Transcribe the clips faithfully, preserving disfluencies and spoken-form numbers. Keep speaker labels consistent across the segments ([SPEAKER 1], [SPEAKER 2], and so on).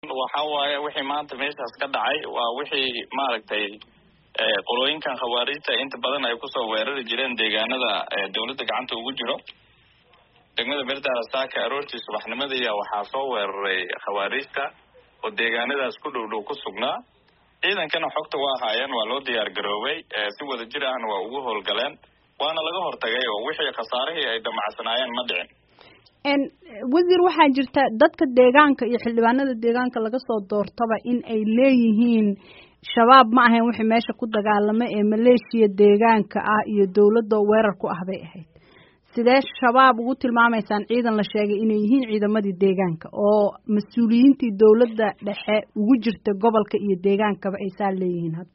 [SPEAKER 1] waxa waaye wixii maanta meeshaas ka dhacay waa wixii maaragtay qolooyinkan khawaarijta inta badan ay ku soo weerari jireen deegaanada dawladda gacanta ugu jiro degmada Beerdara saaka aroortii subaxnimadii waxaa soo weeraray khawaarijta oo deegaanadaas ku dhow dhow ku sugnaa ciidankana xogta waa haayeen waa loo diyaar garoobay si wada jir ahna waa ugu howlgaleen waana laga hortagay oo wixii khasaarihii ay damacsanaayeen ma dhicin
[SPEAKER 2] en wasiir waxaa jirta dadka deegaanka iyo xildhibaanada deegaanka laga soo doortaba in ay leeyihiin shabaab ma ahayn wixii meesha ku dagaalamay ee maleeshiya deegaanka ah iyo dawladda weerar ku ah bay ahayd sidee shabaab ugu tilmaamaysaan ciidan la sheegay inay yihiin ciidamadii deegaanka oo mas-uuliyiintii dawladda dhexe ugu jirta gobolka iyo deegaankaba ay saa leeyihiin hadda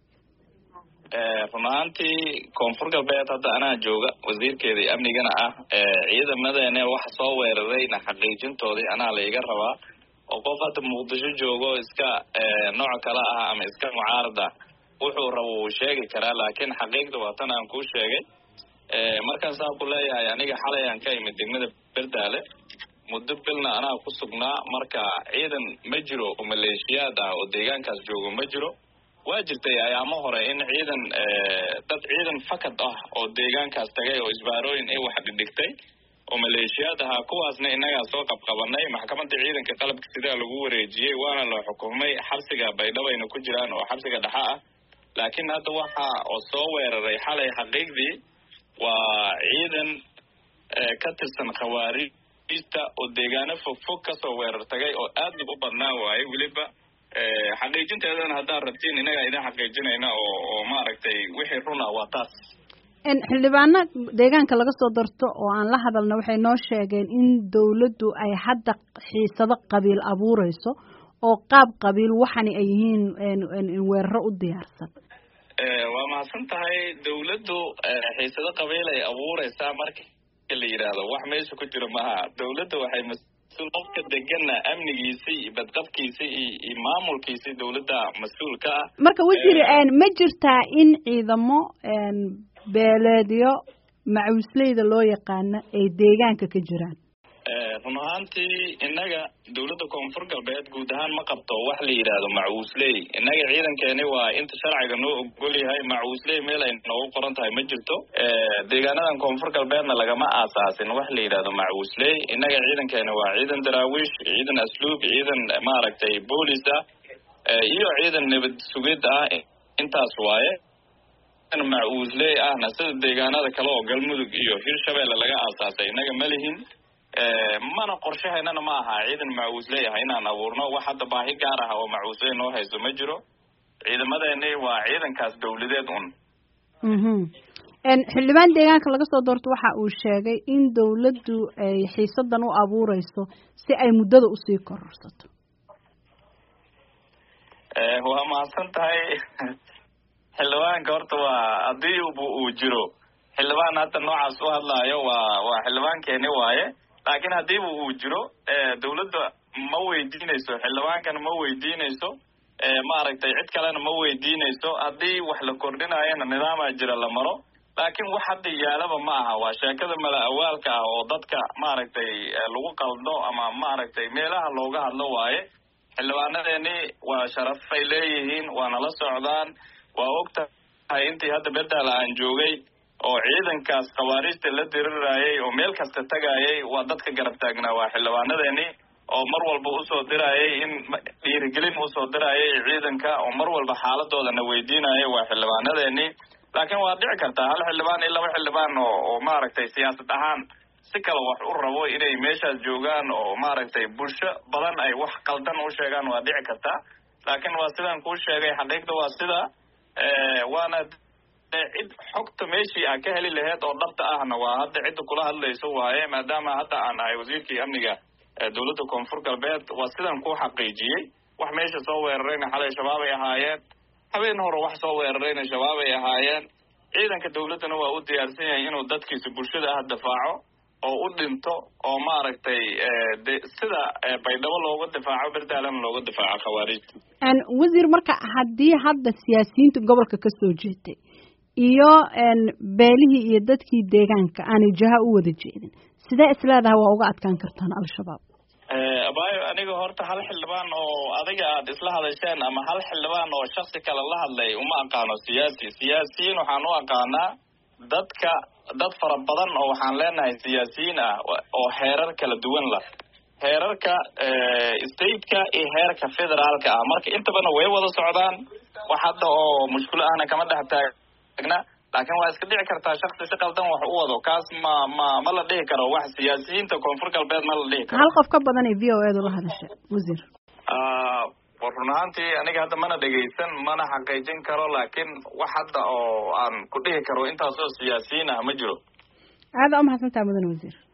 [SPEAKER 1] run ahaantii koonfur galbeed hadda anaa jooga wasiirkeeda iyo amnigana ah ciidamadeena waxa soo weerarayna xaqiijintoodii anaa la iga rabaa oo qof hadda muqdisho joogo iska nooc kale ah ama iska mucaarada wuxuu rabo uu sheegi karaa laakiin xaqiiqda waa tan aan kuu sheegay markaan saa ku leeyahay aniga xalay aan ka imid degmada Beerdale muddo bilna anaa ku sugnaa marka ciidan ma jiro oo maleeshiyaad ah oo deegaankaas joogo ma jiro waa jirtay ayaamo hore in ciidan dad ciidan fakad ah oo deegaankaas tagay oo isbaarooyin ay wax dhigtay oo maleeshiyaad ah kuwaasna inaga soo qabqabanay maxkamadda ciidanka qalabka sida lagu wareejiyay waana la xukumay xabsiga baydhabayna ku jiraan oo xabsiga dhaxa ah laakiin hadda waxa oo soo weeraray xalay xaqiiqdii waa ciidan ka tirsan khawaarijta oo deegaano fog fog ka soo weerar tagay oo aad u badnaa waay waliba xaqiijinteedana haddaan rabtiin inaga idin xaqiijinayna oo oo maaragtay wixii runa waa taas
[SPEAKER 2] en xildhibaano deegaanka laga soo darto oo aan la hadalna waxay noo sheegeen in dawladdu ay hadda xiisado qabiil abuureyso oo qaab qabiil waxani ay yihiin weeraro u diyaarsan
[SPEAKER 1] waa mahadsan tahay dawladdu xiisado qabiil ay abuureysaa marka la yiraahdo wax meesha ku jira maaha dawladdu waxay qofka degana amnigiisa iyo badqabkiisa iyo maamulkiisa dawladda mas'uulka ah
[SPEAKER 2] marka wasiir ma jirtaa in ciidamo beeleedyo macuusleyda loo yaqaano ay deegaanka ka jiraan
[SPEAKER 1] run ahaantii inaga dawladda koonfur galbeed guud ahaan ma qabto wax la yidhaahdo macuusley inaga ciidankeeni waa inta sharciga noo ogol yahay macuusley meel ay noogu qoran tahay ma jirto deegaanadan koonfur galbeedna lagama aasaasin wax la yidhaahdo macuusley inaga ciidankeeni waa ciidan daraawiish ciidan asluub ciidan maaragtay boolis ah iyo ciidan nabad sugid ah intaas waaye macuusley ahna sida deegaanada kale oo galmudug iyo hirshabeelle laga aasaasay inaga ma lihin mana qorshaheennana ma aha ciidan macuusley ah inaan abuurno wax hadda baahi gaar ah oo macuusley noo hayso ma jiro ciidamadeeni waa ciidankaas dawladeed un
[SPEAKER 2] mhm en xildhibaan deegaanka laga soo doorto waxa uu sheegay in dawladdu ay xiisadan u abuureyso si ay muddada usii kororsato
[SPEAKER 1] waa mahadsan tahay xildhibaanka horta waa haddii uu jiro xildhibaan hadda noocaas u hadlaayo waa waa xildhibaankeeni waaye laakiin haddiiba uu jiro dawladda ma weydiinayso xildhibaankana ma weydiinayso maaragtay cid kalena ma weydiinayso haddii wax la kordhinaayana nidaamaa jira la maro laakiin wax hadda yaalaba ma aha waa sheekada mala awaalka ah oo dadka maaragtay lagu qaldo ama maaragtay meelaha looga hadlo waaye xildhibaanadeeni waa sharafay leeyihiin waana la socdaan waa ogtahay intii hadda Beerdale aan joogay oo ciidankaas khawaarijta la dirirayay oo meel kasta tagayay waa dadka garab taagnaa waa xildhibaanadeeni oo mar walba usoo dirayay in dhiirigelin usoo dirayay ciidanka oo mar walba xaaladooda na weydiinayay waa xildhibaanadeeni laakiin waa dhici kartaa hal xildhibaan iyo laba xildhibaan oo oo maaragtay siyaasad ahaan si kale wax u rabo inay meeshaas joogaan oo maaragtay bulsho badan ay wax qaldan u sheegaan waa dhici kartaa laakiin waa sidaan kuu sheegay xaqiiqda waa sida waana cid xogta meeshii aan ka heli lahayd oo dhabta ahna waa hadda cidda kula hadlayso waaye maadaama hadda aan ahay wasiirkii amniga dawladda koonfur galbeed waa sidaan ku xaqiijiyey wax meesha soo weerarayna xalay shabaab ay ahaayeen habeen hore wax soo weerarayna shabaab ay ahaayeen ciidanka dawladdana waa u diyaarsan yahay inuu dadkiisa bulshada ah difaaco oo u dhinto oo maaragtay sida baydhabo looga difaaco Beerdalena looga difaaco khawaarijta
[SPEAKER 2] en wasiir marka haddii hadda siyaasiyiinta gobolka ka soo jeetay iyo beelihii iyo dadkii deegaanka aanay jaha u wada jeedin sidee isleedahay waa uga adkaan kartaan al-shabaab
[SPEAKER 1] abayo aniga horta hal xildhibaan oo adiga aad isla hadasheen ama hal xildhibaan oo shaksi kale la hadlay uma aqaano siyaasi siyaasiyiin waxaan u aqaanaa dadka dad fara badan oo waxaan leenahay siyaasiyiin ah oo heerar kala duwan la heerarka stateka iyo heerka federaalka ah marka intabana way wada socdaan wax hadda oo mushkil ahna kama dhex taagna laakiin waa iska dhici kartaa shaksi si qaldan wax u wado kaas ma ma ma la dhihi karo wax siyaasiyiinta koonfur galbeed ma la dhihi karo
[SPEAKER 2] hal qof ka badan ee v o edu la hadashay wasiir
[SPEAKER 1] run ahaantii aniga hadda mana dhegaysan mana xaqiijin karo laakiin wax hadda oo aan ku dhihi karo intaasoo siyaasiyiin ah ma jiro
[SPEAKER 2] aada umahadsantaha mudan wasiir